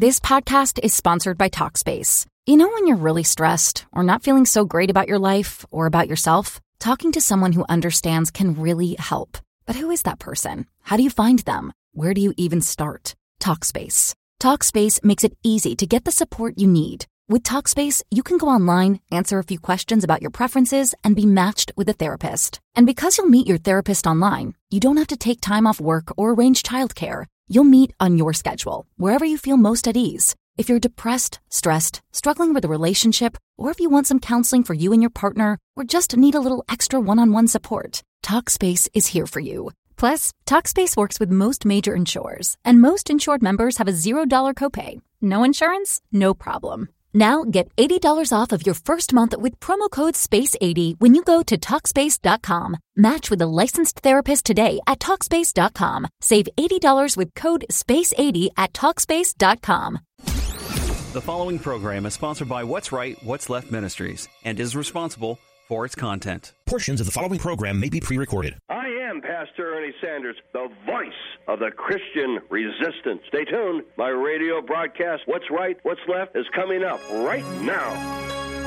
This podcast is sponsored by Talkspace. You know when you're really stressed or not feeling so great about your life or about yourself? Talking to someone who understands can really help. But who is that person? How do you find them? Where do you even start? Talkspace. Talkspace makes it easy to get the support you need. With Talkspace, you can go online, answer a few questions about your preferences, and be matched with a therapist. And because you'll meet your therapist online, you don't have to take time off work or arrange childcare. You'll meet on your schedule, wherever you feel most at ease. If you're depressed, stressed, struggling with a relationship, or if you want some counseling for you and your partner, or just need a little extra one-on-one support, Talkspace is here for you. Plus, Talkspace works with most major insurers, and most insured members have a $0 copay. No insurance? No problem. Now get $80 off of your first month with promo code SPACE80 when you go to Talkspace.com. Match with a licensed therapist today at Talkspace.com. Save $80 with code SPACE80 at Talkspace.com. The following program is sponsored by What's Right, What's Left Ministries and is responsible for its content. Portions of the following program may be pre-recorded. I am Pastor Ernie Sanders, the voice of the Christian resistance. Stay tuned. My radio broadcast, What's Right, What's Left, is coming up right now.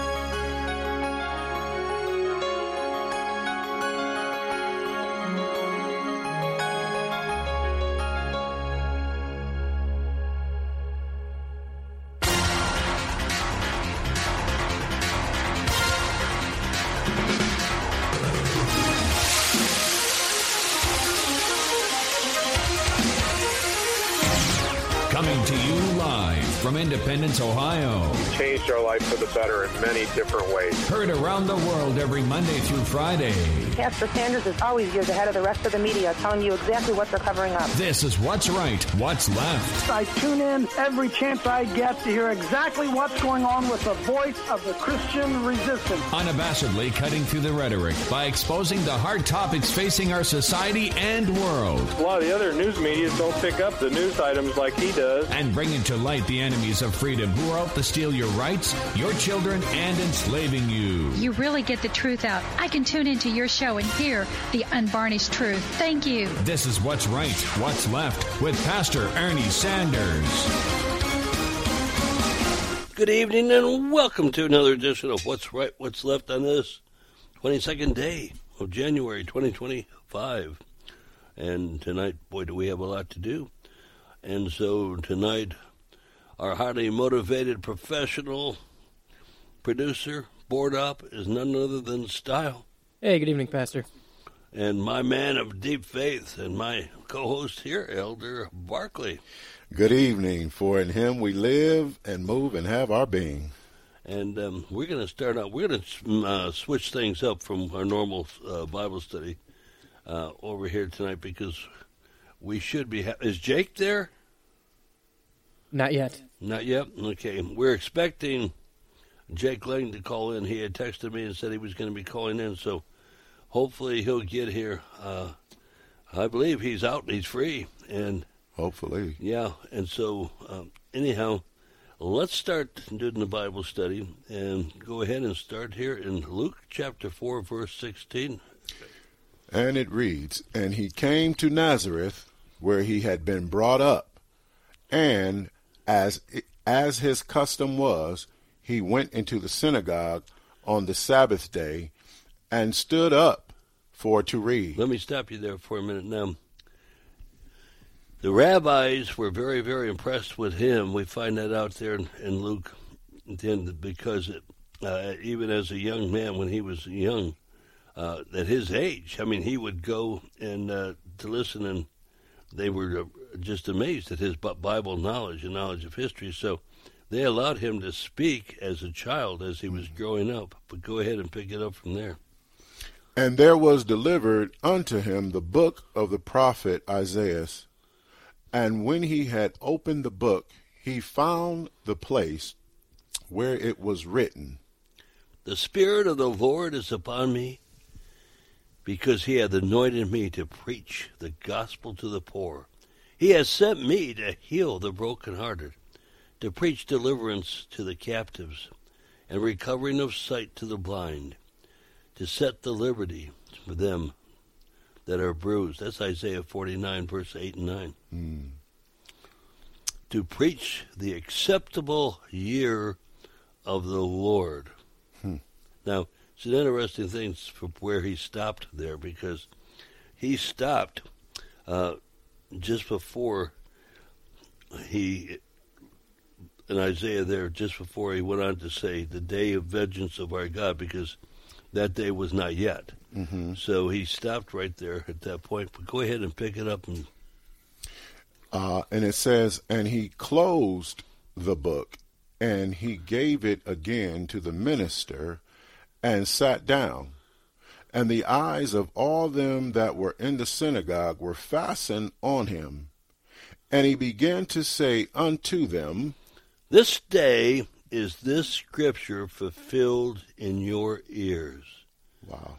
Coming to you live from Independence, Ohio. Changed our life for the better in many different ways. Heard around the world every Monday through Friday. Pastor Sanders is always years ahead of the rest of the media, telling you exactly what they're covering up. This is What's Right, What's Left. I tune in every chance I get to hear exactly what's going on with the voice of the Christian resistance. Unabashedly cutting through the rhetoric by exposing the hard topics facing our society and world. A lot of the other news media don't pick up the news items like he does. And bringing to light the enemies of freedom who are out to steal your rights, your children, and enslaving you. You really get the truth out. I can tune into your show and hear the unvarnished truth. Thank you. This is What's Right, What's Left with Pastor Ernie Sanders. Good evening and welcome to another edition of What's Right, What's Left on this 22nd day of January 2025. And tonight, boy, do we have a lot to do. And so tonight, our highly motivated professional producer, board op, is none other than Style. Hey, good evening, Pastor. And my man of deep faith and my co-host here, Elder Barkley. Good evening, for in him we live and move and have our being. And we're going to start out, we're going to switch things up from our normal Bible study over here tonight because we should be, is Jake there? Not yet. Not yet? Okay. We're expecting Jake Lang to call in. He had texted me and said he was going to be calling in, so hopefully he'll get here. I believe he's out and he's free. And hopefully. Yeah, and so anyhow, let's start doing the Bible study and go ahead and start here in Luke chapter 4, verse 16. And it reads, And he came to Nazareth, where he had been brought up, and as his custom was, he went into the synagogue on the Sabbath day and stood up for to read. Let me stop you there for a minute now. The rabbis were very, very impressed with him. We find that out there in Luke, because even as a young man, when he was young, at his age, I mean, he would go and to listen, and they were just amazed at his Bible knowledge and knowledge of history. So they allowed him to speak as a child as he was growing up. But go ahead and pick it up from there. And there was delivered unto him the book of the prophet Isaiah. And when he had opened the book, he found the place where it was written, The Spirit of the Lord is upon me, because he hath anointed me to preach the gospel to the poor. He has sent me to heal the brokenhearted, to preach deliverance to the captives, and recovering of sight to the blind, to set the liberty for them that are bruised. That's Isaiah 49, verse 8 and 9. to preach the acceptable year of the Lord. Now, it's an interesting thing for where he stopped there, because he stopped just before in Isaiah there, just before he went on to say, the day of vengeance of our God, because that day was not yet. Mm-hmm. So he stopped right there at that point. But go ahead and pick it up. And it says, and he closed the book, and he gave it again to the minister, and sat down. And the eyes of all them that were in the synagogue were fastened on him. And he began to say unto them, This day is this scripture fulfilled in your ears. Wow.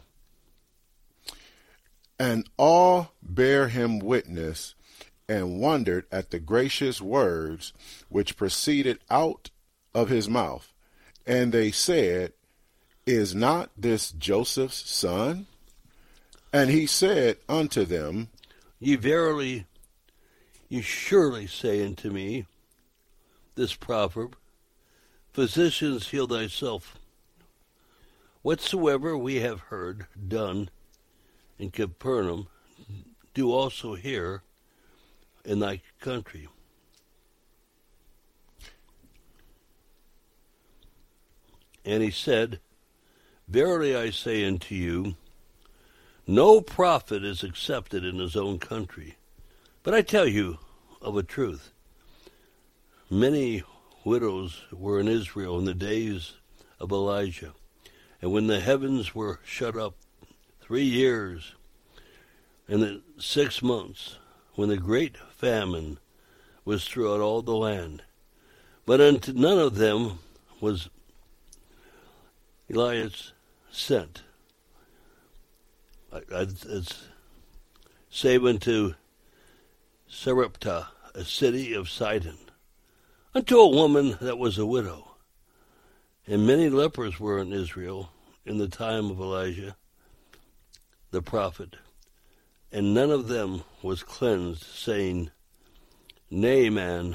And all bare him witness, and wondered at the gracious words which proceeded out of his mouth. And they said, Is not this Joseph's son? And he said unto them, You surely say unto me this proverb, Physicians, heal thyself. Whatsoever we have heard done in Capernaum, do also here in thy country. And he said, Verily I say unto you, no prophet is accepted in his own country. But I tell you of a truth, many widows were in Israel in the days of Elijah, and when the heavens were shut up 3 years and the 6 months, when the great famine was throughout all the land. But unto none of them was Elias sent, save unto Sarepta, a city of Sidon, unto a woman that was a widow. And many lepers were in Israel in the time of Elijah, the prophet, and none of them was cleansed, saving Naaman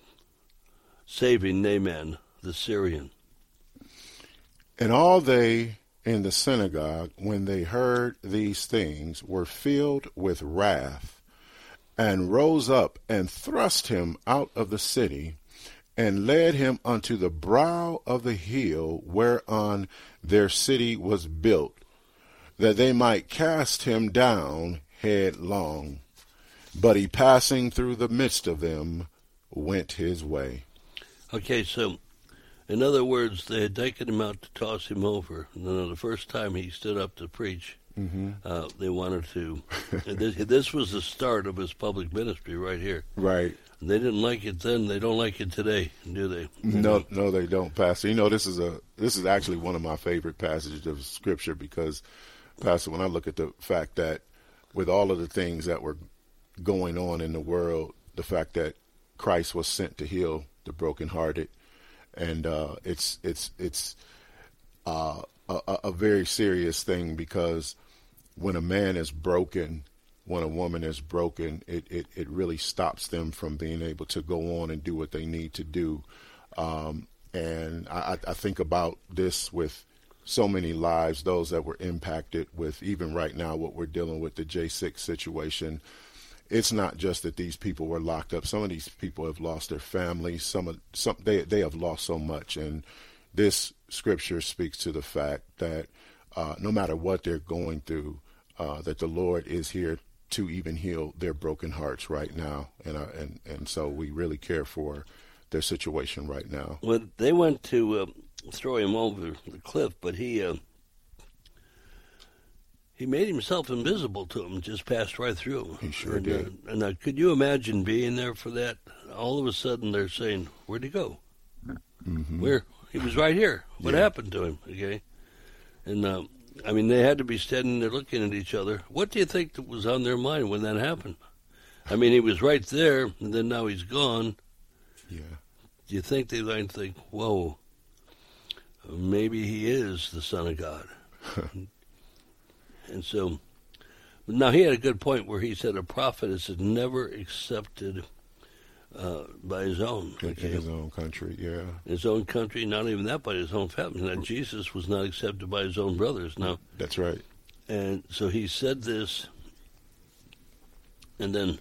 the Syrian. And all they in the synagogue, when they heard these things, were filled with wrath, and rose up and thrust him out of the city, and led him unto the brow of the hill whereon their city was built, that they might cast him down headlong. But he, passing through the midst of them, went his way. Okay, so in other words, they had taken him out to toss him over. And then the first time he stood up to preach, they wanted to. This was the start of his public ministry right here. Right. And they didn't like it then. They don't like it today, do they? No, they don't, Pastor. You know, this is actually one of my favorite passages of Scripture because, Pastor, when I look at the fact that with all of the things that were going on in the world, the fact that Christ was sent to heal the brokenhearted, and it's a very serious thing, because when a man is broken, when a woman is broken, it really stops them from being able to go on and do what they need to do. And I think about this with so many lives, those that were impacted with, even right now, what we're dealing with, the J6 situation. It's not just that these people were locked up. Some of these people have lost their families. They have lost so much. And this scripture speaks to the fact that no matter what they're going through, that the Lord is here to even heal their broken hearts right now. And so we really care for their situation right now. Well, they went to throw him over the cliff, but he made himself invisible to them, just passed right through them. He sure did. And could you imagine being there for that? All of a sudden they're saying, where'd he go? Mm-hmm. Where? He was right here. What happened to him? Okay. And, they had to be standing there looking at each other. What do you think was on their mind when that happened? He was right there, and then now he's gone. Yeah. Do you think they might think, whoa, maybe he is the Son of God? And so, now he had a good point where he said a prophet is never accepted by his own. Okay? His own country, yeah. His own country, not even that, by his own family. Now, Jesus was not accepted by his own brothers. Now, that's right. And so he said this, and then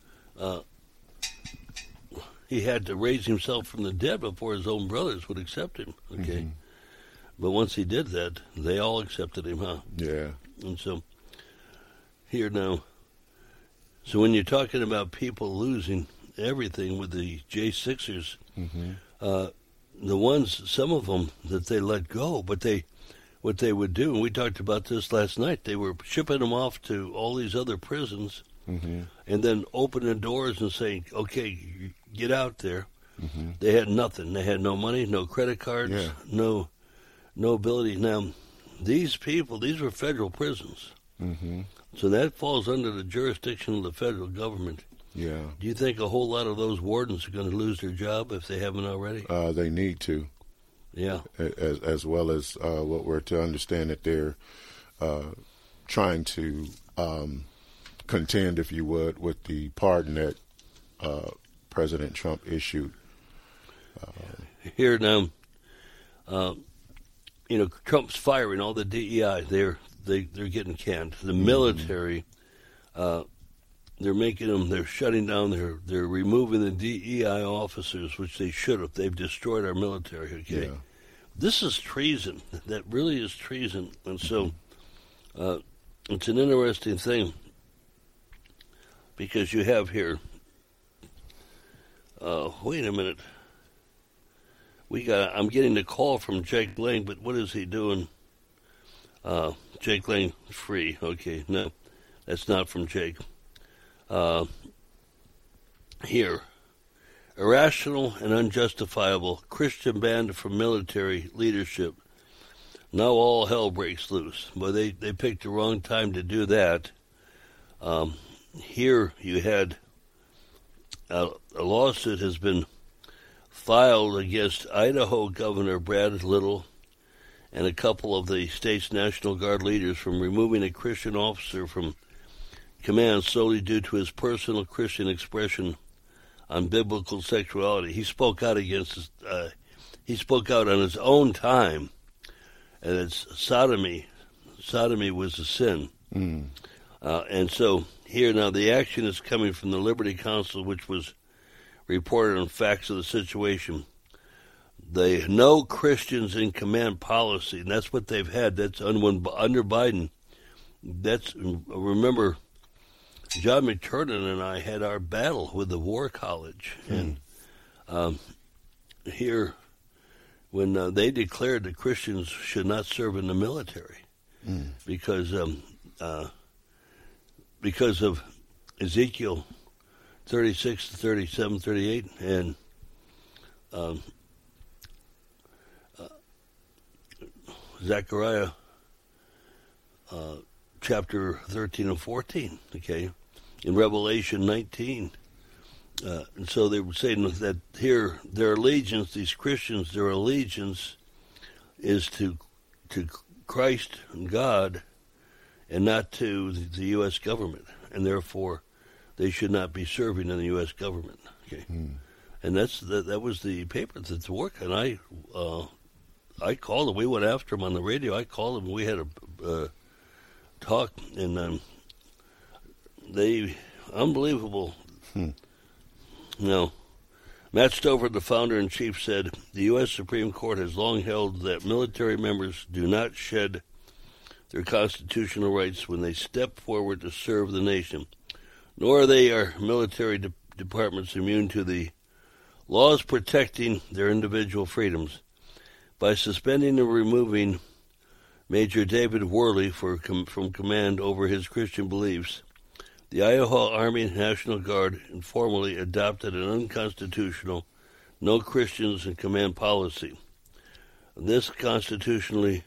he had to raise himself from the dead before his own brothers would accept him. Okay, mm-hmm. But once he did that, they all accepted him, huh? Yeah. And so here now, so when you're talking about people losing everything with the J6ers, mm-hmm. The ones, some of them that they let go, but what they would do, and we talked about this last night, they were shipping them off to all these other prisons, mm-hmm. and then opening the doors and saying, okay, get out there. Mm-hmm. They had nothing. They had no money, no credit cards, no ability. Now, these people, these were federal prisons. Mm-hmm. So that falls under the jurisdiction of the federal government. Yeah. Do you think a whole lot of those wardens are going to lose their job if they haven't already? They need to. Yeah. As well as what we're to understand that they're trying to contend, if you would, with the pardon that President Trump issued. Here now, Trump's firing all the DEI. They're getting canned. The military, they're shutting down. They're removing the DEI officers, which they should have. They've destroyed our military. Okay, This is treason. That really is treason. And so, it's an interesting thing because you have here. Wait a minute. I'm getting a call from Jake Lang, but what is he doing? Jake Lang free. Okay, no, that's not from Jake. Here, irrational and unjustifiable Christian ban from military leadership. Now all hell breaks loose. But they picked the wrong time to do that. Here you had a lawsuit has been filed against Idaho Governor Brad Little and a couple of the state's National Guard leaders from removing a Christian officer from command solely due to his personal Christian expression on biblical sexuality. He spoke out against. He spoke out on his own time, and it's sodomy. Sodomy was a sin, and so here now the action is coming from the Liberty Counsel, which was reported on facts of the situation. The no Christians in command policy, and that's what they've had. That's under Biden. Remember, John McTurnan and I had our battle with the War College, and here, when they declared that Christians should not serve in the military because of Ezekiel 36 to 37, 38, and Zechariah chapter 13 and 14, okay, in Revelation 19. And so they were saying that here their allegiance, these Christians, their allegiance is to Christ and God and not to the U.S. government, and therefore they should not be serving in the U.S. government. Okay, and that was the paper that's working. I called him. We went after him on the radio. I called him. We had a talk, and they unbelievable. No, Matt Stover, the founder and chief, said the U.S. Supreme Court has long held that military members do not shed their constitutional rights when they step forward to serve the nation, nor are our military departments immune to the laws protecting their individual freedoms. By suspending and removing Major David Worley from command over his Christian beliefs, the Idaho Army National Guard informally adopted an unconstitutional no Christians in command policy. This constitutionally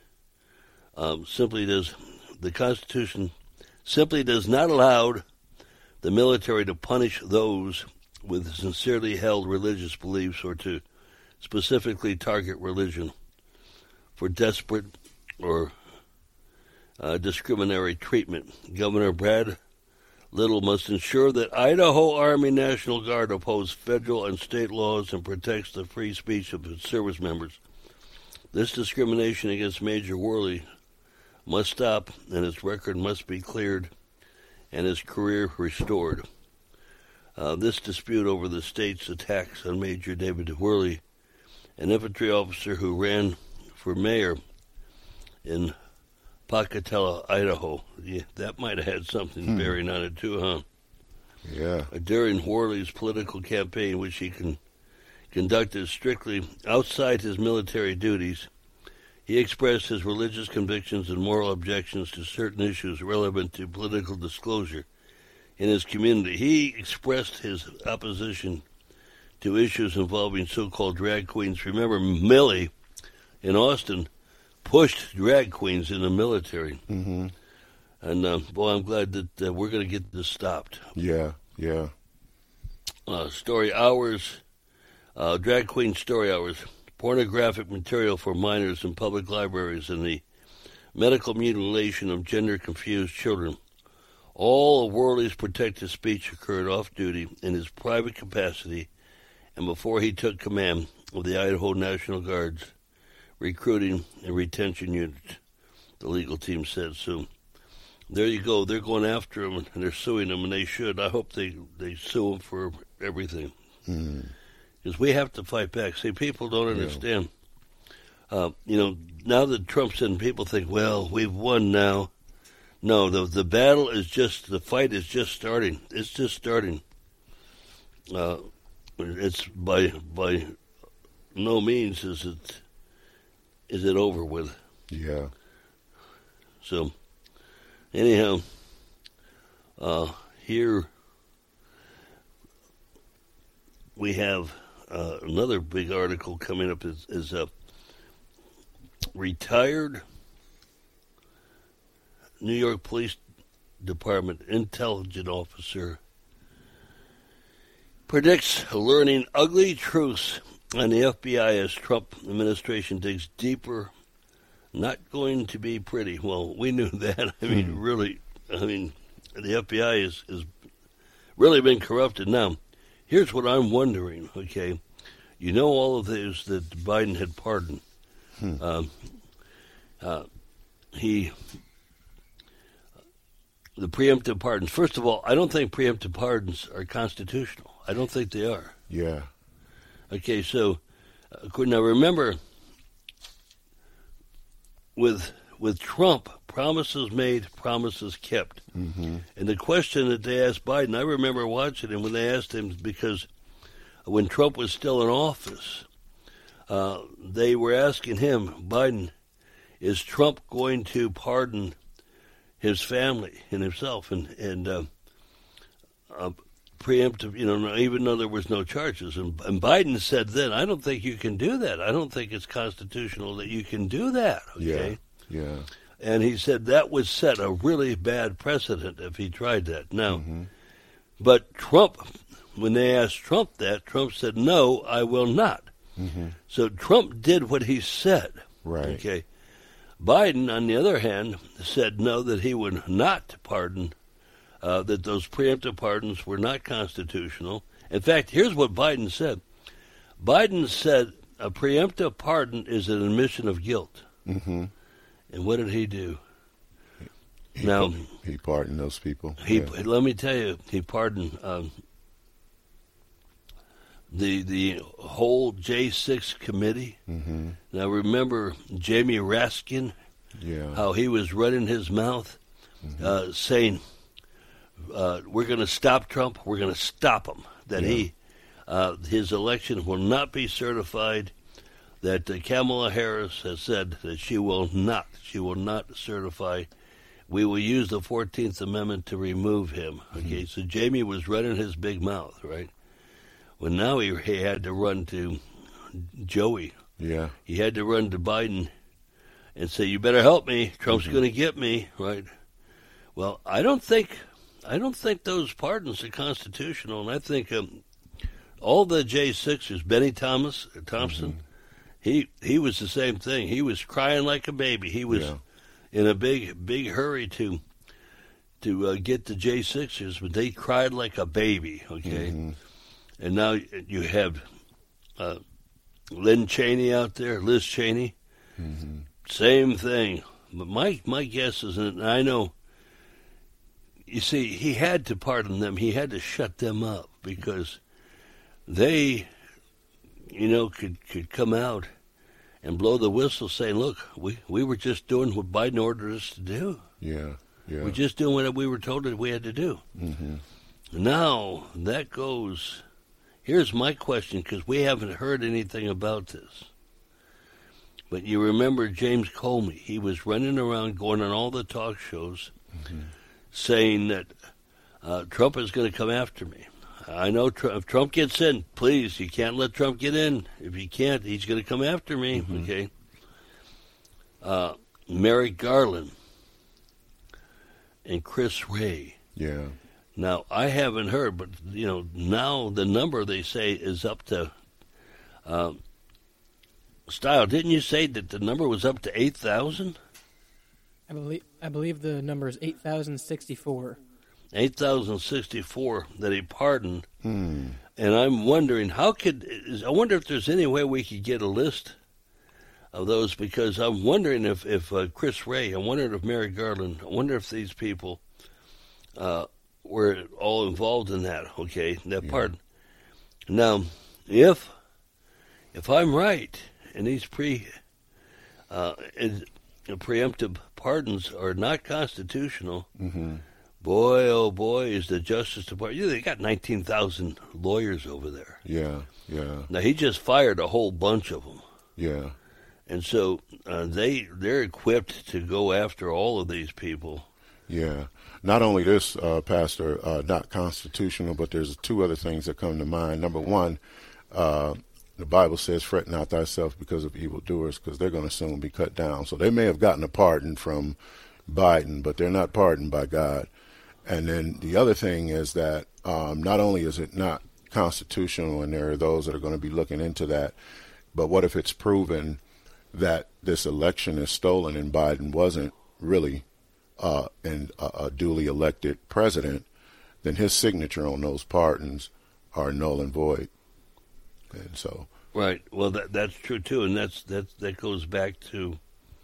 the Constitution simply does not allow the military to punish those with sincerely held religious beliefs or to specifically target religion for desperate or discriminatory treatment. Governor Brad Little must ensure that Idaho Army National Guard upholds federal and state laws and protects the free speech of its service members. This discrimination against Major Worley must stop, and his record must be cleared and his career restored. This dispute over the state's attacks on Major David Worley, an infantry officer who ran for mayor in Pocatello, Idaho. Yeah, that might have had something bearing on it too, huh? Yeah. During Worley's political campaign, which he conducted strictly outside his military duties, he expressed his religious convictions and moral objections to certain issues relevant to political disclosure in his community. He expressed his opposition to issues involving so-called drag queens. Remember, Millie in Austin pushed drag queens in the military. Mm-hmm. And, boy, I'm glad that we're going to get this stopped. Yeah. Story hours, drag queen story hours, pornographic material for minors in public libraries, and the medical mutilation of gender-confused children. All of Worley's protected speech occurred off-duty in his private capacity and before he took command of the Idaho National Guard's recruiting and retention unit, the legal team said. So there you go. They're going after him, and they're suing him, and they should. I hope they sue him for everything. Because we have to fight back. See, people don't understand. Now that Trump's in, people think, well, we've won now. No, the battle is the fight is just starting. It's just starting. It's by no means is it over with. Yeah. So, anyhow, here we have another big article coming up is retired New York Police Department intelligence officer predicts learning ugly truths on the FBI as Trump administration digs deeper. Not going to be pretty. Well, we knew that. Really, the FBI is really been corrupted. Now, here's what I'm wondering, okay? You know all of those that Biden had pardoned. The preemptive pardons. First of all, I don't think preemptive pardons are constitutional. I don't think they are. Yeah. Okay, so now remember, with Trump, promises made, promises kept. Mm-hmm. And the question that they asked Biden, I remember watching him when they asked him, because when Trump was still in office, they were asking him, Biden, is Trump going to pardon his family and himself and preemptive, even though there was no charges. And Biden said then, I don't think you can do that. I don't think it's constitutional that you can do that. Okay? Yeah. And he said that would set a really bad precedent if he tried that. Now, but Trump, when they asked Trump that, Trump said, no, I will not. Mm-hmm. So Trump did what he said. Right. Okay. Biden, on the other hand, said no, that he would not pardon, that those preemptive pardons were not constitutional. In fact, here's what Biden said. Biden said a preemptive pardon is an admission of guilt. Mm-hmm. And what did he do? He pardoned those people. Let me tell you, he pardoned the whole J6 committee. Mm-hmm. Now remember Jamie Raskin, how he was running his mouth, saying, we're going to stop Trump, we're going to stop him, that his election will not be certified, that Kamala Harris has said that she will not certify. We will use the 14th Amendment to remove him. Okay, so Jamie was running his big mouth, right? Well, now he had to run to Joey. Yeah. He had to run to Biden and say, you better help me. Trump's going to get me, right? Well, I don't think those pardons are constitutional, and I think all the J6ers, Benny Thompson, he was the same thing. He was crying like a baby. He was in a big hurry to to get the J6ers, but they cried like a baby, okay? Mm-hmm. And now you have Lynn Cheney out there, Liz Cheney, mm-hmm. Same thing. But my guess is, and I know, you see, he had to pardon them. He had to shut them up because they, could come out and blow the whistle saying, look, we were just doing what Biden ordered us to do. Yeah. We're just doing what we were told that we had to do. Mm-hmm. Now, that goes, here's my question, because we haven't heard anything about this. But you remember James Comey, he was running around going on all the talk shows mm-hmm. saying that Trump is going to come after me. I know if Trump gets in, please, you can't let Trump get in. If he can't, he's going to come after me, mm-hmm. okay? Merrick Garland and Chris Wray. Yeah. Now, I haven't heard, but, now the number they say is up to... Style, didn't you say that the number was up to 8,000? I believe the number is 8,064. 8,064 that he pardoned. Hmm. And I'm wondering, I wonder if there's any way we could get a list of those, because I'm wondering if Chris Wray, I wonder if Merrick Garland, I wonder if these people were all involved in that, okay, that pardon. Now, if I'm right, and these preemptive pardons are not constitutional, mm-hmm. boy, oh boy, is the Justice Department. They got 19,000 lawyers over there. Yeah. Now, he just fired a whole bunch of them. Yeah. And so they're equipped to go after all of these people. Yeah. Not only this, Pastor, not constitutional, but there's two other things that come to mind. Number one, the Bible says, fret not thyself because of evildoers, because they're going to soon be cut down. So they may have gotten a pardon from Biden, but they're not pardoned by God. And then the other thing is that not only is it not constitutional, and there are those that are going to be looking into that, but what if it's proven that this election is stolen and Biden wasn't really a duly elected president? Then his signature on those pardons are null and void. And so, right. Well, that's true too, and that goes back to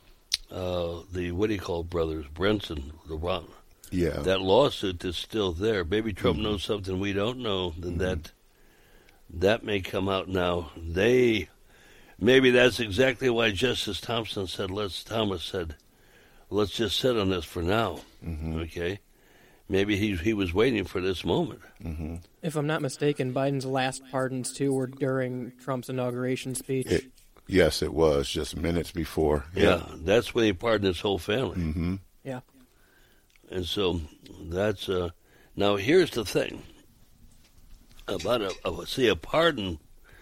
the brothers, Brenson, yeah, that lawsuit is still there. Maybe Trump mm-hmm. knows something we don't know, then mm-hmm. that may come out now. Maybe that's exactly why Justice Thomas said, let's just sit on this for now. Mm-hmm. Okay. Maybe he was waiting for this moment. Mm-hmm. If I'm not mistaken, Biden's last pardons, too, were during Trump's inauguration speech. Yes, it was, just minutes before. Yeah, that's when he pardoned his whole family. Mm-hmm. Yeah. And so that's... now, here's the thing about a pardon.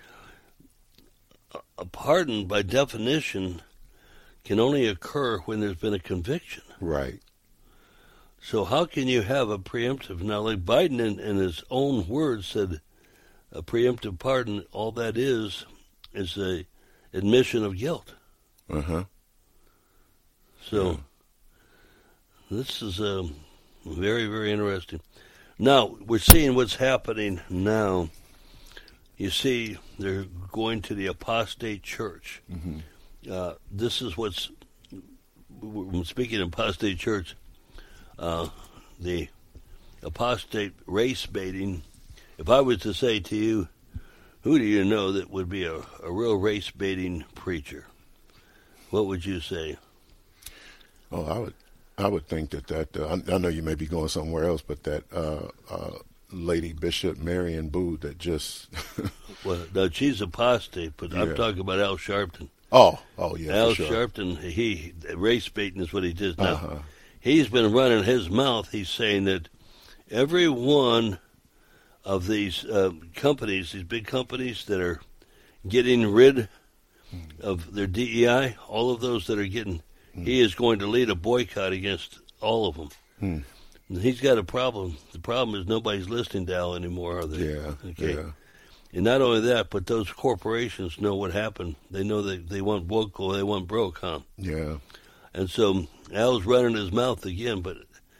A pardon, by definition, can only occur when there's been a conviction. Right. So how can you have a preemptive? Now, like Biden in his own words said, a preemptive pardon, all that is a admission of guilt. Uh-huh. So this is very, very interesting. Now, we're seeing what's happening now. You see, they're going to the apostate church. Mm-hmm. This is what's, speaking of apostate church, the apostate race baiting. If I was to say to you, who do you know that would be a real race baiting preacher? What would you say? Oh, I would think that I know you may be going somewhere else, but that Lady Bishop Marion Booth that just well, no, she's apostate, but I'm talking about Al Sharpton. Oh yeah, Al sure. Sharpton, race baiting is what he does now. Uh-huh. He's been running his mouth. He's saying that every one of these companies, these big companies that are getting rid of their DEI, all of those that are getting, he is going to lead a boycott against all of them. He's got a problem. The problem is nobody's listening to Al anymore, are they? Yeah. Okay. Yeah. And not only that, but those corporations know what happened. They know that they want woke or they want broke, huh? Yeah. And so Al's running his mouth again, but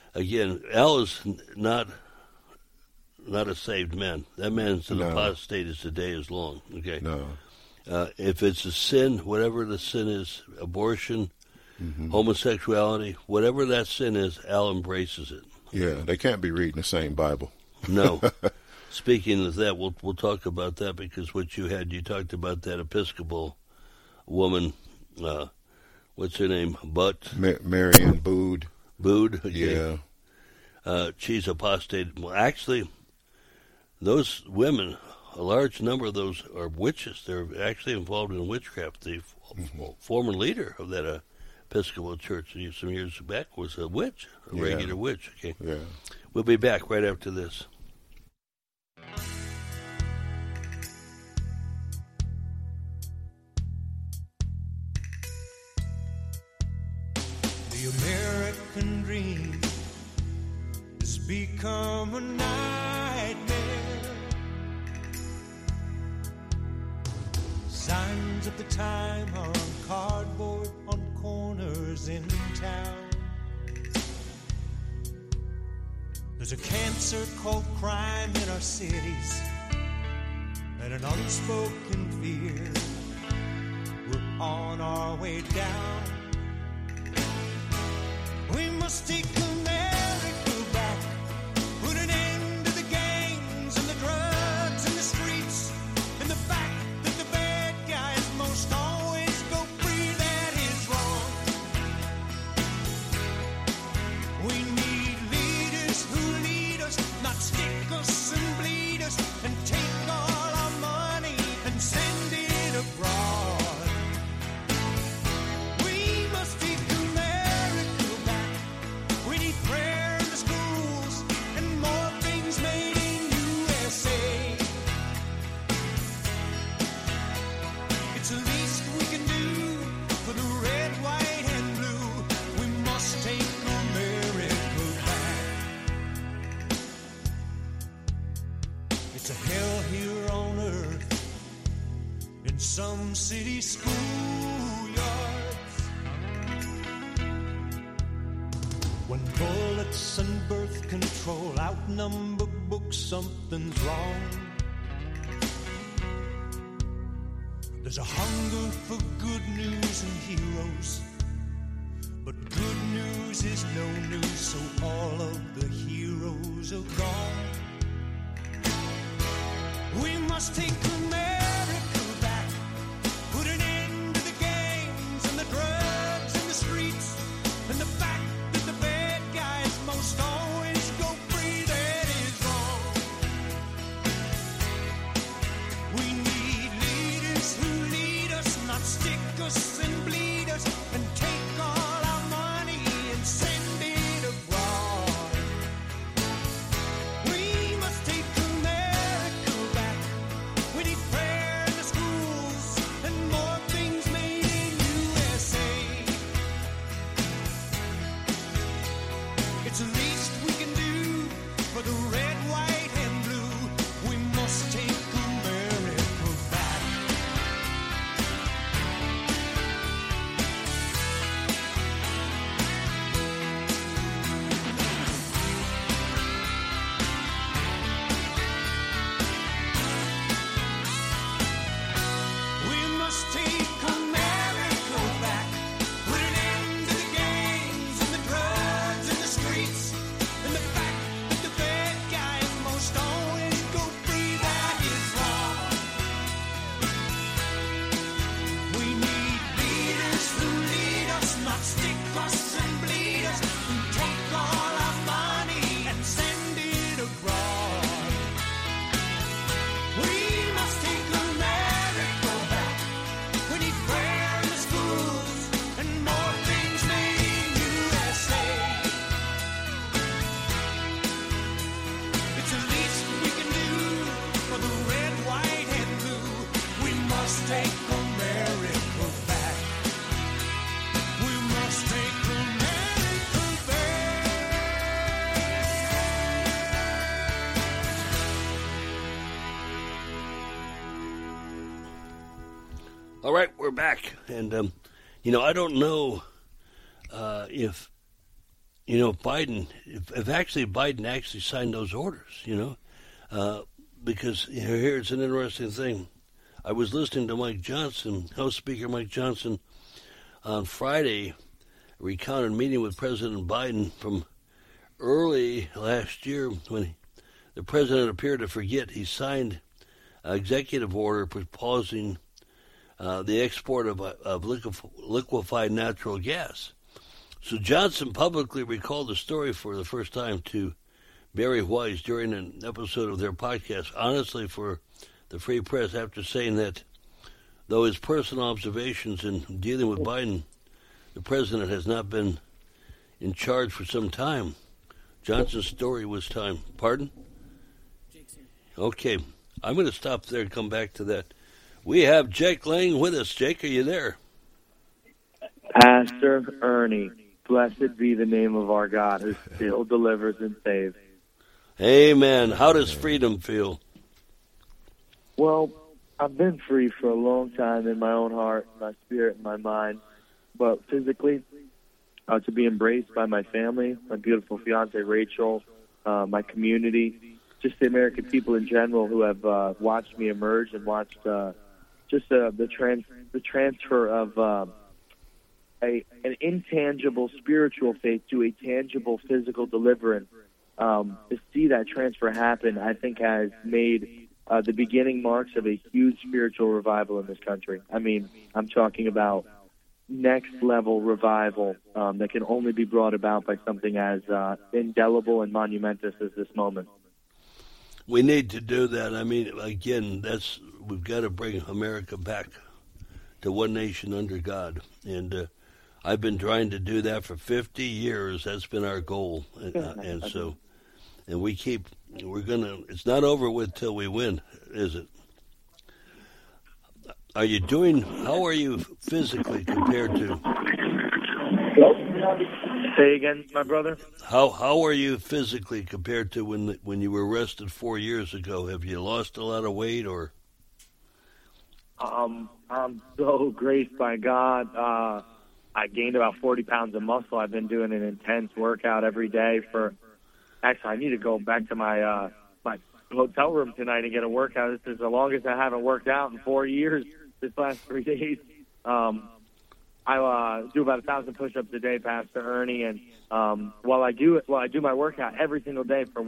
again, Al is not a saved man. That man's an apostate as the day is long. Okay. No. If it's a sin, whatever the sin is, abortion, homosexuality, whatever that sin is, Al embraces it. Yeah, they can't be reading the same Bible. No. Speaking of that, we'll talk about that because what you talked about that Episcopal woman, what's her name? Marianne Bood. Bood? Okay. Yeah. She's apostate. Well, actually, those women, a large number of those are witches. They're actually involved in witchcraft. The former leader of that Episcopal church some years back was a witch, a regular witch. Okay. Yeah. We'll be back right after this. The American dream has become a nightmare. Signs of the time are on cardboard on corners in town. There's a cancer called crime in our cities and an unspoken fear. We're on our way down. We must take America back, put an end to the gangs and the drugs and the streets, and the fact that the bad guys most always go free. That is wrong. We need leaders who lead us, not stick us and bleed us, and take all our money and send it abroad. We must take America back. We need prayer in the schools and more things made in USA. It's the least we can do for the red, white, and blue. We must take America back. It's a hell here on earth in some city schoolyards. When bullets and birth control outnumber books, something's wrong. There's a hunger for good news and heroes, but good news is no news, so all of the heroes are gone. We must take America back, put an end to the gangs and the drugs and the streets, and the fact that the bad guys most always go free. That is wrong. We need leaders who lead us, not stick us and bleed us, and take all our money and send it abroad. We must take America back. We need prayer in the schools and more things made in USA. It's the least we can do for the red, white, and blue. We must take America back. We must take America back. Put an end to the gangs and the drugs and the streets, and the fact that the bad guys most always go free. That is wrong. We need leaders who lead us, not stick us and bleed us, and take all our money and send it abroad. We must take America back. We need prayer in the schools and more things made in USA. It's the least we can do for the red, white, and blue. We must take America back. We must take America back. All right, we're back. And, I don't know if, Biden, if actually Biden actually signed those orders, because here's an interesting thing. I was listening to Mike Johnson, House Speaker Mike Johnson, on Friday, recounted a meeting with President Biden from early last year when the president appeared to forget he signed an executive order pausing the export of liquefied natural gas. So Johnson publicly recalled the story for the first time to Barry Weiss during an episode of their podcast, Honestly for the Free Press, after saying that though his personal observations in dealing with Biden, the president has not been in charge for some time. Johnson's story was time. Pardon? Okay. I'm going to stop there and come back to that. We have Jake Lang with us. Jake, are you there? Pastor Ernie, blessed be the name of our God who still delivers and saves. Amen. How does freedom feel? Well, I've been free for a long time in my own heart, my spirit, and my mind. But physically, to be embraced by my family, my beautiful fiance Rachel, my community, just the American people in general who have watched me emerge and watched the transfer of an intangible spiritual faith to a tangible physical deliverance. To see that transfer happen, I think, has made the beginning marks of a huge spiritual revival in this country. I mean, I'm talking about next-level revival that can only be brought about by something as indelible and monumentous as this moment. We need to do that. I mean, again, we've got to bring America back to one nation under God. And I've been trying to do that for 50 years. That's been our goal. And it's not over with till we win, is it? How are you physically compared to? Say again, my brother? How are you physically compared to when you were arrested 4 years ago? Have you lost a lot of weight or? I'm so graced by God. I gained about 40 pounds of muscle. I've been doing an intense workout every day actually, I need to go back to my hotel room tonight and get a workout. This is the longest I haven't worked out in 4 years this last 3 days. I do about 1,000 push-ups a day, Pastor Ernie, and while I do my workout every single day for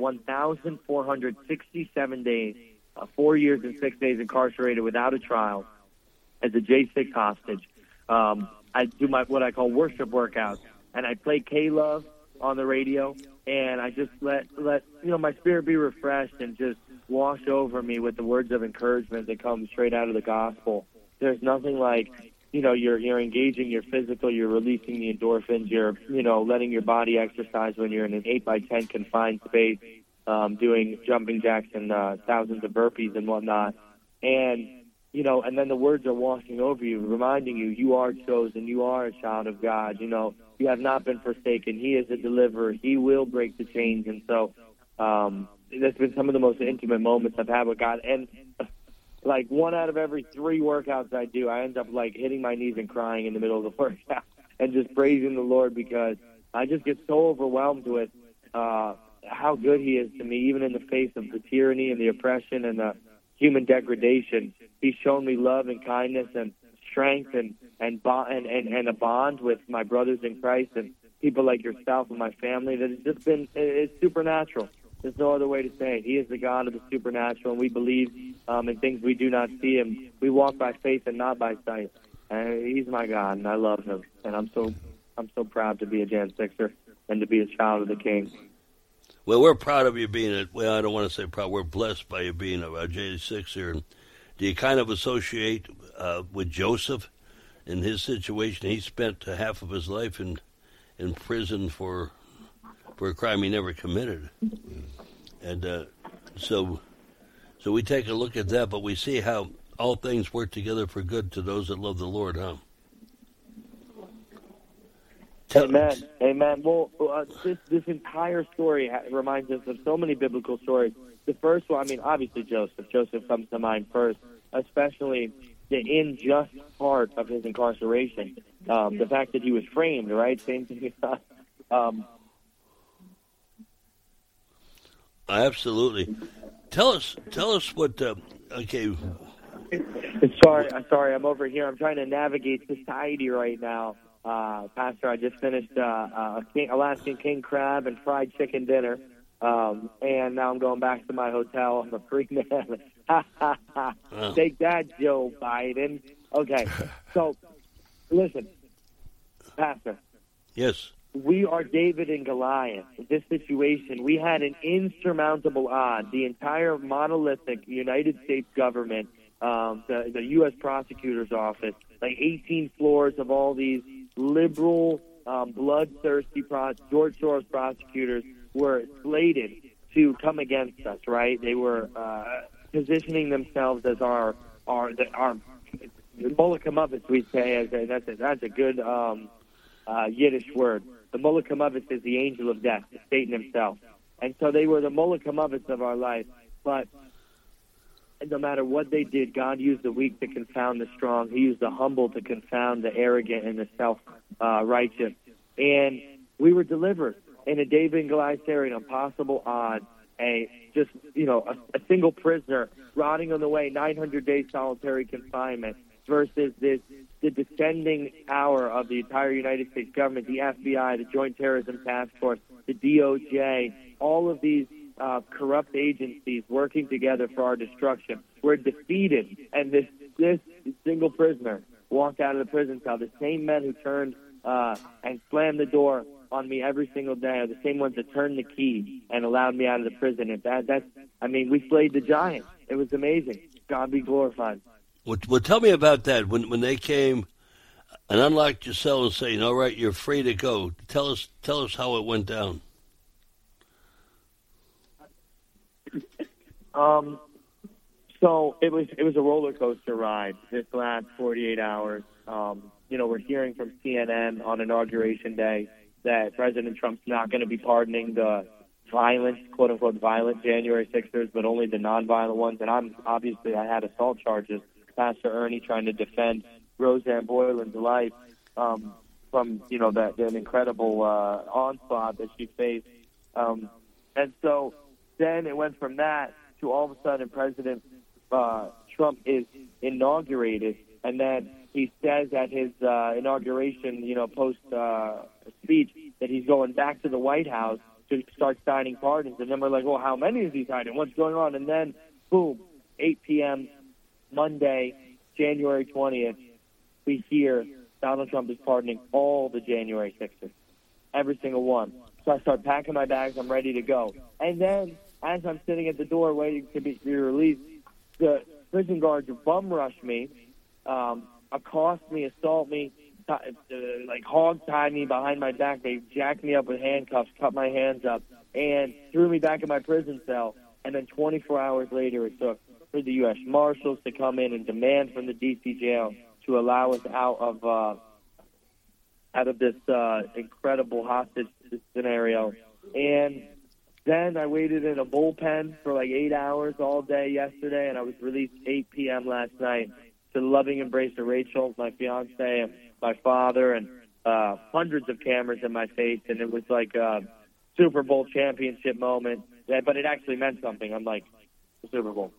1,467 days, 4 years and 6 days incarcerated without a trial as a J6 hostage. I do what I call worship workouts, and I play K-Love on the radio, and I just let my spirit be refreshed and just wash over me with the words of encouragement that come straight out of the gospel. There's nothing like, you're engaging your physical, you're releasing the endorphins, you're, letting your body exercise when you're in an 8x10 confined space, doing jumping jacks and thousands of burpees and whatnot. And, and then the words are washing over you, reminding you, you are chosen, you are a child of God, you have not been forsaken. He is a deliverer. He will break the chains. And so that's been some of the most intimate moments I've had with God. And like 1 out of every 3 workouts I do, I end up like hitting my knees and crying in the middle of the workout and just praising the Lord, because I just get so overwhelmed with how good He is to me, even in the face of the tyranny and the oppression and the human degradation. He's shown me love and kindness and strength and a bond with my brothers in Christ and people like yourself and my family that has just been, it's supernatural. There's no other way to say it. He is the God of the supernatural, and we believe in things we do not see, and we walk by faith and not by sight. And He's my God, and I love Him, and I'm so proud to be a Jan Sixer and to be a child of the King. Well, we're proud of you being I don't want to say proud. We're blessed by you being a J6er. And do you kind of associate with Joseph in his situation? He spent half of his life in prison for a crime he never committed. And so we take a look at that, but we see how all things work together for good to those that love the Lord, huh? Amen. Amen. Well, this entire story reminds us of so many biblical stories. The first one, obviously Joseph. Joseph comes to mind first, especially the unjust part of his incarceration. The fact that he was framed, right? Same thing with us. Absolutely. Tell us what. Okay. Sorry, I'm over here. I'm trying to navigate society right now. Pastor, I just finished Alaskan king crab and fried chicken dinner, and now I'm going back to my hotel. I'm a free man. Take that, Joe Biden. Okay, so listen, Pastor. Yes. We are David and Goliath. In this situation, we had an insurmountable odds. The entire monolithic United States government, the U.S. prosecutor's office, like 18 floors of all these liberal, bloodthirsty George Soros prosecutors were slated to come against us, right? They were positioning themselves as our Mullah-Kamovitz, we say. That's a good Yiddish word. The Mullah-Kamovitz is the angel of death, Satan himself. And so they were the Mullah-Kamovitz of our life. But no matter what they did, God used the weak to confound the strong. He used the humble to confound the arrogant and the self-righteous. And we were delivered in a David and Goliath area, an impossible odds, a single prisoner rotting on the way, 900 days solitary confinement, versus the descending power of the entire United States government, the FBI, the Joint Terrorism Task Force, the DOJ, all of these corrupt agencies working together for our destruction. We're defeated, and this single prisoner walked out of the prison cell. The same men who turned and slammed the door on me every single day are the same ones that turned the key and allowed me out of the prison. And we slayed the giant. It was amazing. God be glorified. Well, tell me about that. When they came and unlocked your cell and saying, "All right, you're free to go." Tell us how it went down. So it was a roller coaster ride this last 48 hours. We're hearing from CNN on Inauguration Day that President Trump's not going to be pardoning the violent, quote unquote, violent January 6ers, but only the nonviolent ones. And I had assault charges. Pastor Ernie trying to defend Roseanne Boylan's life from that incredible onslaught that she faced. And so then it went from that to all of a sudden President Trump is inaugurated, and then he says at his inauguration, post speech, that he's going back to the White House to start signing pardons. And then we're like, well, how many is he signing? What's going on? And then, boom, 8 p.m. Monday, January 20th, we hear Donald Trump is pardoning all the January 6ers, every single one. So I start packing my bags. I'm ready to go. And then, as I'm sitting at the door waiting to be released, the prison guards bum rush me, accost me, assault me, hog tie me behind my back. They jacked me up with handcuffs, cut my hands up, and threw me back in my prison cell. And then 24 hours later, it took for the U.S. Marshals to come in and demand from the D.C. jail to allow us out of this incredible hostage scenario. And then I waited in a bullpen for 8 hours all day yesterday, and I was released 8 p.m. last night to the loving embrace of Rachel, my fiance, and my father, and hundreds of cameras in my face. And it was like a Super Bowl championship moment, but it actually meant something, unlike the Super Bowl.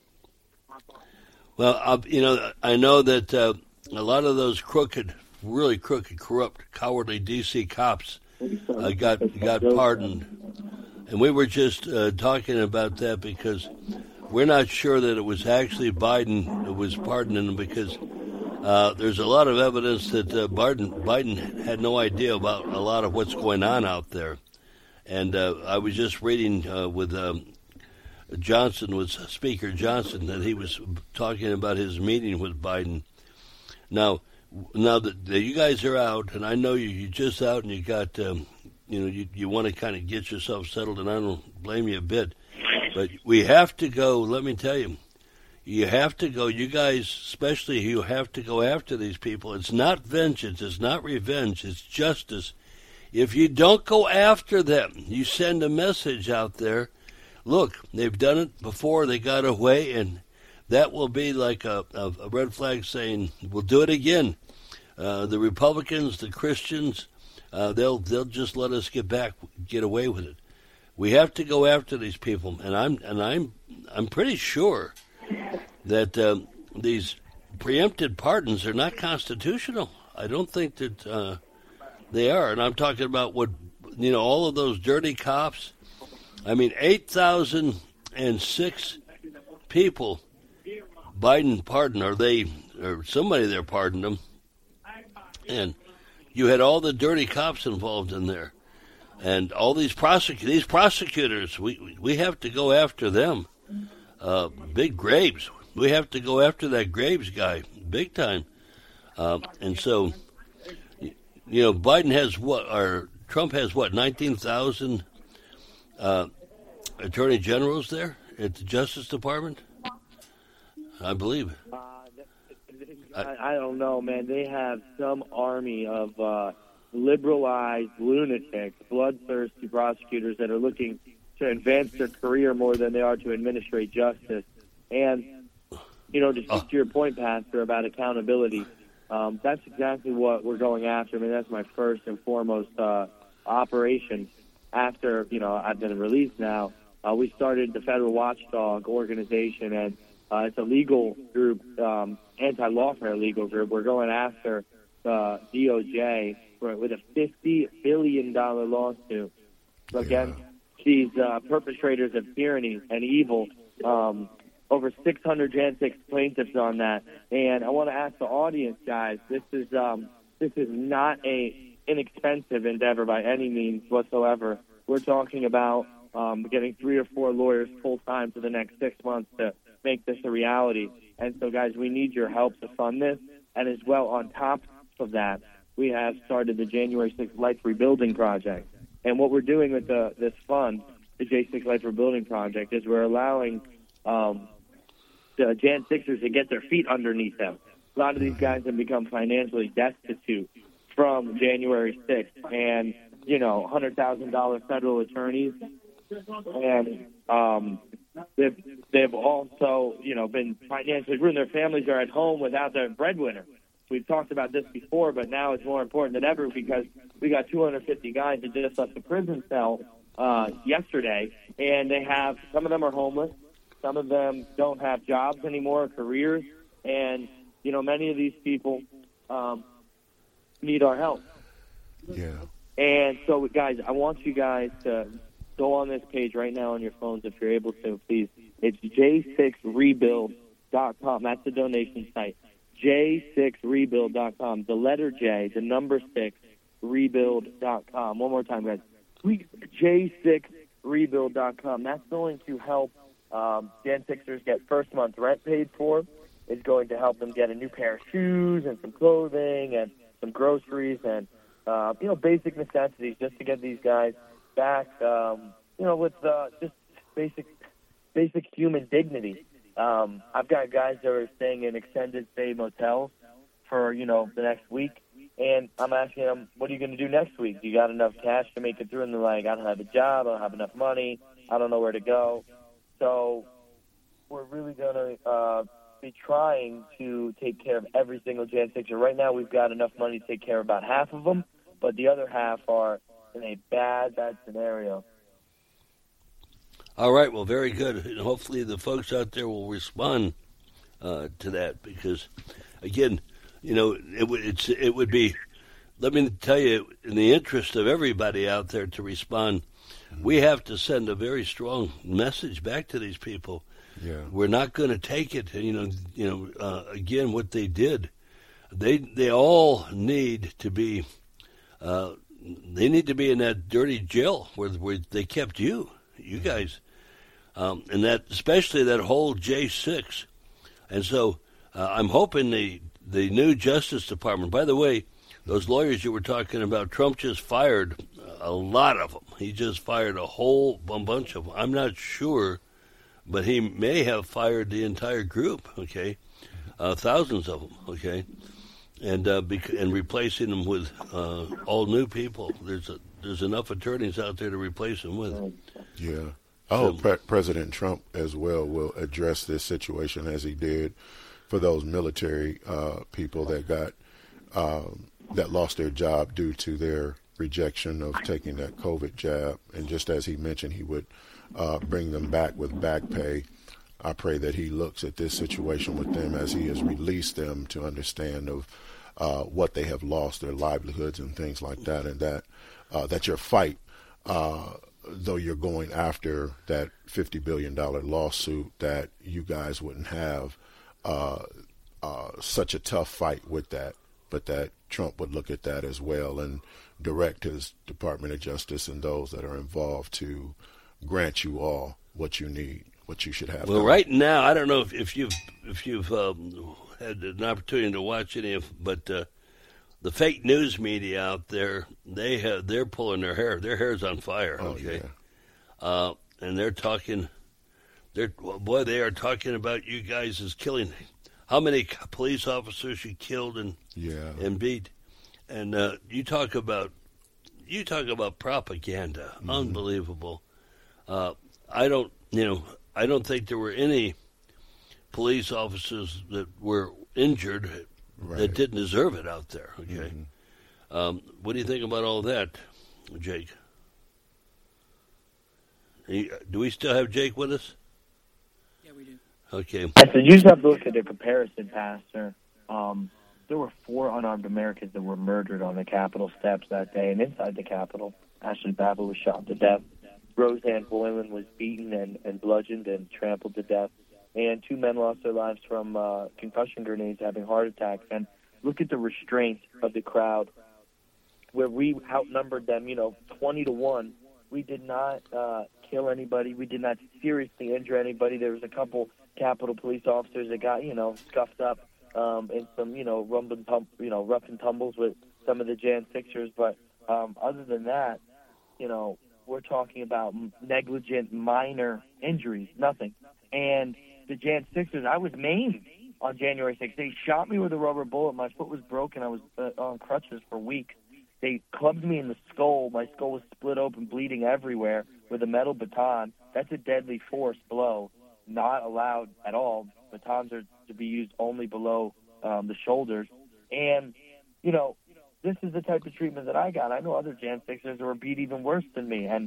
Well, I know that a lot of those really crooked, corrupt, cowardly D.C. cops got pardoned. And we were just talking about that because we're not sure that it was actually Biden that was pardoning them, because there's a lot of evidence that Biden had no idea about a lot of what's going on out there. And I was just reading with Speaker Johnson, that he was talking about his meeting with Biden. Now that you guys are out, and I know you're just out, and you got, you want to kind of get yourself settled, and I don't blame you a bit. But we have to go. Let me tell you, you have to go. You guys, especially, you have to go after these people. It's not vengeance. It's not revenge. It's justice. If you don't go after them, you send a message out there. Look, they've done it before. They got away, and that will be like a red flag saying, we'll do it again. The Republicans, the Christians, they'll just let us get away with it. We have to go after these people, and I'm pretty sure that these preempted pardons are not constitutional. I don't think that they are, and I'm talking about all of those dirty cops. I mean, 8,006 people Biden pardoned, or somebody there pardoned them, and you had all the dirty cops involved in there. And all these prosecutors, we have to go after them. Big Graves, we have to go after that Graves guy, big time. And so, Biden has Trump has 19,000 attorney generals there at the Justice Department, I believe. I don't know, man. They have some army of liberalized lunatics, bloodthirsty prosecutors that are looking to advance their career more than they are to administrate justice. And, to speak to your point, Pastor, about accountability, that's exactly what we're going after. I mean, that's my first and foremost operation. After, I've been released now, we started the Federal Watchdog Organization, and it's a legal group, anti-lawfare legal group. We're going after DOJ with a $50 billion lawsuit against these perpetrators of tyranny and evil. Over 600 Jan 6 plaintiffs on that. And I want to ask the audience, guys, this is not a inexpensive endeavor by any means whatsoever. We're talking about getting 3 or 4 lawyers full-time for the next 6 months to make this a reality. And so, guys, we need your help to fund this. And as well, on top of that, we have started the January 6th Life Rebuilding Project. And what we're doing with this fund, the J6 Life Rebuilding Project, is we're allowing the Jan 6ers to get their feet underneath them. A lot of these guys have become financially destitute from January 6th. And, $100,000 federal attorneys. And they've also, been financially ruined. Their families are at home without their breadwinner. We've talked about this before, but now it's more important than ever because we got 250 guys that just left the prison cell yesterday, and some of them are homeless, some of them don't have jobs anymore, careers, and many of these people need our help. Yeah. And so, guys, I want you guys to go on this page right now on your phones if you're able to, please. It's j6rebuild.com. That's the donation site. j6rebuild.com. The letter J, the number 6, rebuild.com. One more time, guys. j6rebuild.com. That's going to help Jan 6ers get first month rent paid for. It's going to help them get a new pair of shoes and some clothing and some groceries and basic necessities just to get these guys back, with just basic human dignity. I've got guys that are staying in extended stay motels for, the next week, and I'm asking them, what are you going to do next week? Do you got enough cash to make it through? And they're like, I don't have a job, I don't have enough money, I don't know where to go. So we're really going to be trying to take care of every single Jan 6er. Right now we've got enough money to take care of about half of them, but the other half are in a bad scenario. All right, well, very good. And hopefully the folks out there will respond to that because, again, it would be, let me tell you, in the interest of everybody out there to respond, we have to send a very strong message back to these people. Yeah. We're not going to take it. And, again, what they did, they all need to be they need to be in that dirty jail where they kept you guys, and that especially that whole J6. And so I'm hoping the new Justice Department. By the way, those lawyers you were talking about, Trump just fired a lot of them. He just fired a whole bunch of them. I'm not sure, but he may have fired the entire group. Okay, thousands of them. Okay. And replacing them with all new people. There's enough attorneys out there to replace them with. Yeah. I hope President Trump as well will address this situation as he did for those military people that got that lost their job due to their rejection of taking that COVID jab. And just as he mentioned, he would bring them back with back pay. I pray that he looks at this situation with them as he has released them to understand of what they have lost, their livelihoods and things like that, and that your fight, though you're going after that $50 billion lawsuit, that you guys wouldn't have such a tough fight with that, but that Trump would look at that as well and direct his Department of Justice and those that are involved to grant you all what you need, what you should have. Well, right now, I don't know if you've had an opportunity to watch any of, but the fake news media out there, they're pulling their hair. Their hair's on fire. Okay, yeah. And they're talking. They are talking about you guys as killing. How many police officers you killed and beat, and you talk about propaganda. Mm-hmm. Unbelievable. I don't think there were any police officers that were injured that didn't deserve it out there. Okay, what do you think about all that, Jake? Do we still have Jake with us? Yeah, we do. Okay. I said you just have to look at the comparison, Pastor. There were 4 unarmed Americans that were murdered on the Capitol steps that day, and inside the Capitol, Ashley Babbitt was shot to death. Roseanne Boylan was beaten and bludgeoned and trampled to death. And 2 men lost their lives from concussion grenades, having heart attacks. And look at the restraint of the crowd, where we outnumbered them, 20-1. We did not kill anybody. We did not seriously injure anybody. There was a couple Capitol police officers that got, scuffed up in some, rough and tumbles with some of the Jan 6ers. But other than that, we're talking about negligent, minor injuries, nothing. And the Jan 6ers, I was maimed on January 6th. They shot me with a rubber bullet. My foot was broken. I was on crutches for weeks. They clubbed me in the skull. My skull was split open, bleeding everywhere with a metal baton. That's a deadly force blow, not allowed at all. Batons are to be used only below the shoulders. And, this is the type of treatment that I got. I know other Jan 6ers were beat even worse than me. And,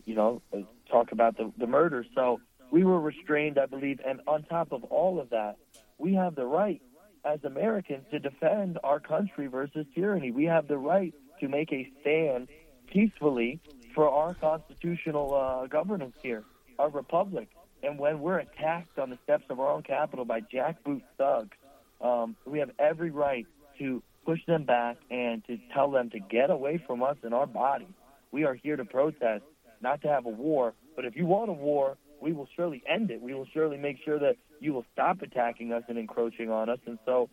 talk about the murders. So we were restrained, I believe. And on top of all of that, we have the right as Americans to defend our country versus tyranny. We have the right to make a stand peacefully for our constitutional governance here, our republic. And when we're attacked on the steps of our own Capitol by jackboot thugs, we have every right to push them back and to tell them to get away from us and our bodies. We are here to protest, not to have a war. But if you want a war, we will surely end it. We will surely make sure that you will stop attacking us and encroaching on us. And so,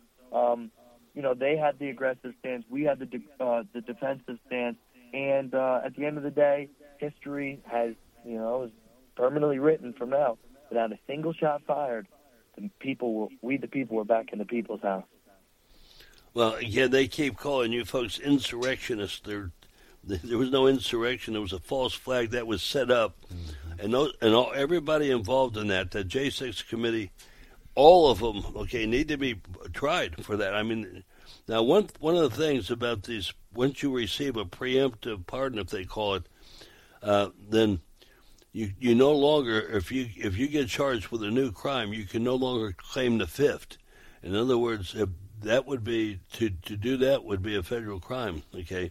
they had the aggressive stance. We had the defensive stance. And at the end of the day, history has, is permanently written from now. Without a single shot fired, the people were back in the people's house. Well, again, they keep calling you folks insurrectionists. There was no insurrection. There was a false flag that was set up. And everybody involved in that, the J6 committee, all of them, need to be tried for that. I mean, now one of the things about these, once you receive a preemptive pardon, if they call it, then you no longer, if you get charged with a new crime, you can no longer claim the fifth. In other words, that would be to do that would be a federal crime.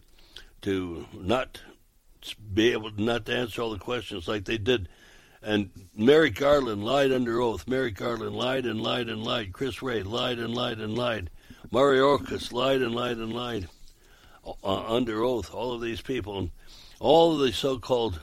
To not be able not to answer all the questions like they did. And Merrick Garland lied under oath. Merrick Garland lied and lied and lied. Chris Wray lied and lied and lied. Mayorkas lied and lied and lied under oath. All of these people, and all of the so-called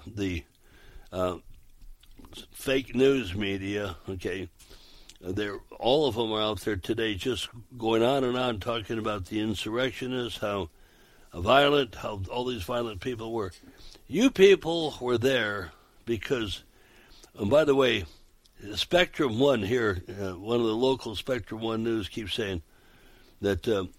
fake news media, all of them are out there today just going on and on talking about the insurrectionists, how violent, how all these violent people were. You people were there because, and by the way, Spectrum One here, one of the local Spectrum One news keeps saying that that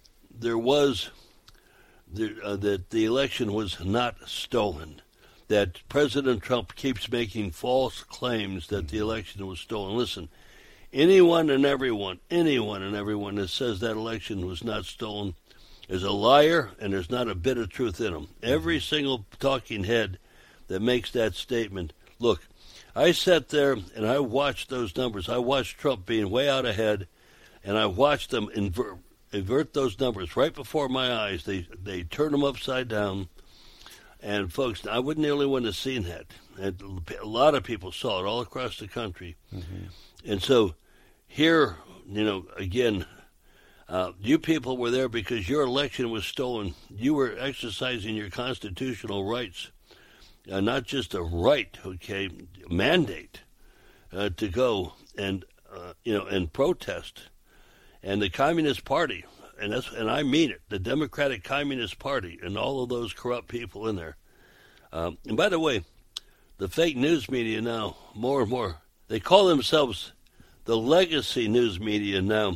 the election was not stolen, that President Trump keeps making false claims that the election was stolen. Listen, anyone and everyone that says that election was not stolen is a liar, and there's not a bit of truth in him. Every single talking head that makes that statement. Look, I sat there and I watched those numbers. I watched Trump being way out ahead, and I watched them invert those numbers right before my eyes. They turned them upside down. And, folks, I wouldn't the only one that's seen that. And a lot of people saw it all across the country. Mm-hmm. And so here, again, you people were there because your election was stolen. You were exercising your constitutional rights, not just a right, mandate to go and protest. And the Communist Party, and I mean it, the Democratic Communist Party, and all of those corrupt people in there. And by the way, the fake news media now, more and more, they call themselves the legacy news media now,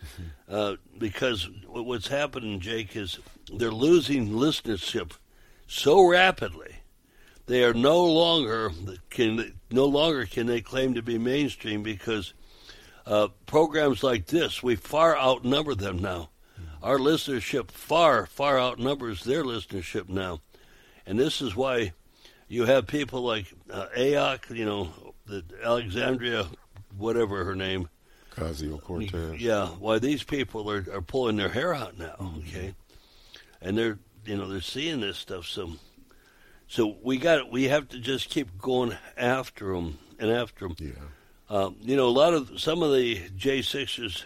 because what's happening, Jake, is they're losing listenership so rapidly. They are no longer can they claim to be mainstream because programs like this, we far outnumber them now. Our listenership far outnumbers their listenership now. And this is why you have people like AOC, the Alexandria, whatever her name. Ocasio-Cortez. Yeah, why these people are pulling their hair out now, And they're seeing this stuff. So we have to just keep going after them and after them. Yeah. Some of the J6ers,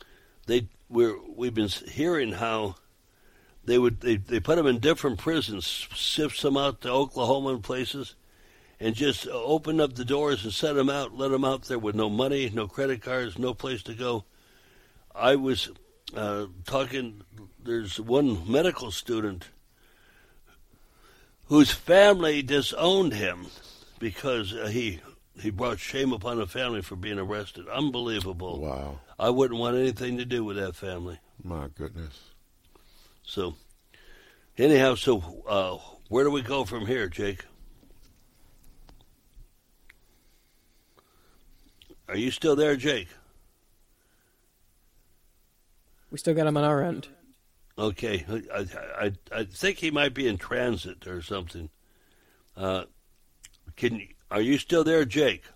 we've been hearing how they put them in different prisons, shift them out to Oklahoma and places, and just open up the doors and set them out, let them out there with no money, no credit cards, no place to go. I was talking. There's one medical student whose family disowned him because he brought shame upon the family for being arrested. Unbelievable. Wow. I wouldn't want anything to do with that family. My goodness. So, anyhow, where do we go from here, Jake? Are you still there, Jake? We still got him on our end. Okay. I think he might be in transit or something. Are you still there, Jake?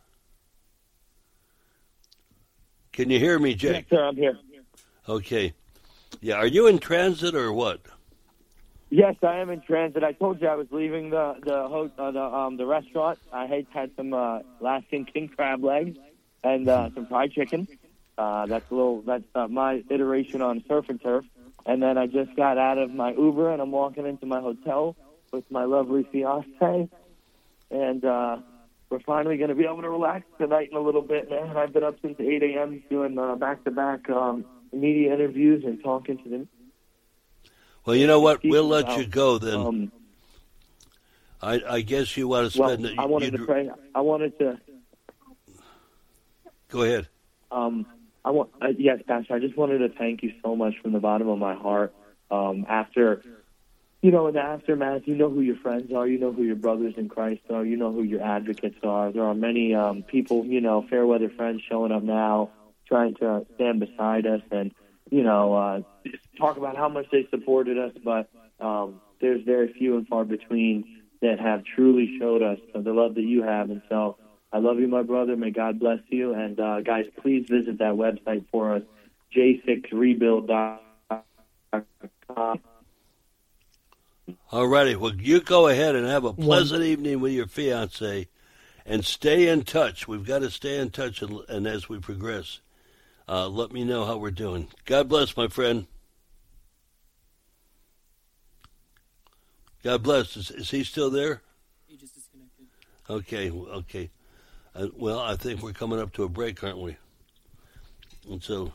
Can you hear me, Jake? Yes, sir, I'm here. Okay. Yeah, are you in transit or what? Yes, I am in transit. I told you I was leaving the restaurant. I had some Alaskan king crab legs and some fried chicken. That's my iteration on surf and turf. And then I just got out of my Uber and I'm walking into my hotel with my lovely fiance. And we're finally going to be able to relax tonight in a little bit, man. I've been up since 8 a.m. doing back-to-back media interviews and talking to them. Well, you know what? We'll let you go then. I guess you want to spend it. I wanted to pray. I wanted to. Go ahead. Yes, Pastor. I just wanted to thank you so much from the bottom of my heart. After, in the aftermath, you know who your friends are. You know who your brothers in Christ are. You know who your advocates are. There are many people, fair weather friends showing up now, trying to stand beside us and, talk about how much they supported us. But there's very few and far between that have truly showed us the love that you have. And so I love you, my brother. May God bless you. And, guys, please visit that website for us, j6rebuild.com. All righty. Well, you go ahead and have a pleasant evening with your fiancé and stay in touch. We've got to stay in touch, and as we progress, let me know how we're doing. God bless, my friend. God bless. Is he still there? He just disconnected. Okay. Well, I think we're coming up to a break, aren't we? And so,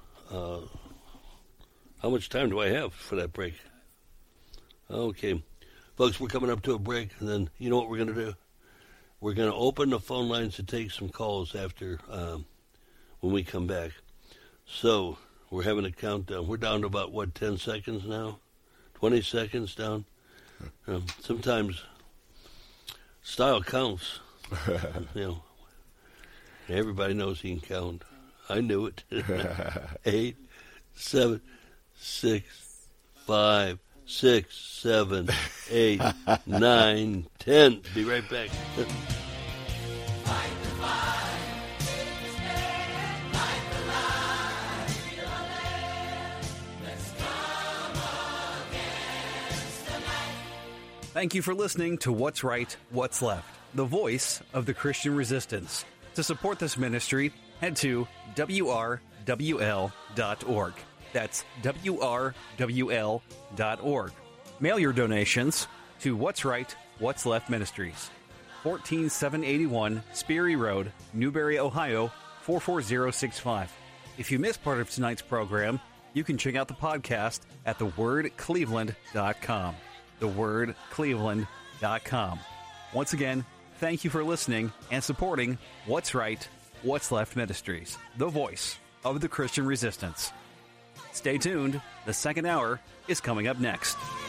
how much time do I have for that break? Okay. Folks, we're coming up to a break, and then you know what we're going to do? We're going to open the phone lines to take some calls after when we come back. So, we're having a countdown. We're down to about, 10 seconds now? 20 seconds down? Sometimes style counts. Everybody knows he can count. I knew it. 8, 7, 6, 5, 6, 7, 8, 9, 10. Be right back. Thank you for listening to What's Right, What's Left, the voice of the Christian resistance. To support this ministry, head to WRWL.org. That's WRWL.org. Mail your donations to What's Right, What's Left Ministries, 14781 Sperry Road, Newberry, Ohio, 44065. If you missed part of tonight's program, you can check out the podcast at thewordcleveland.com. thewordcleveland.com. Once again, thank you for listening and supporting What's Right, What's Left Ministries, the voice of the Christian resistance. Stay tuned. The second hour is coming up next.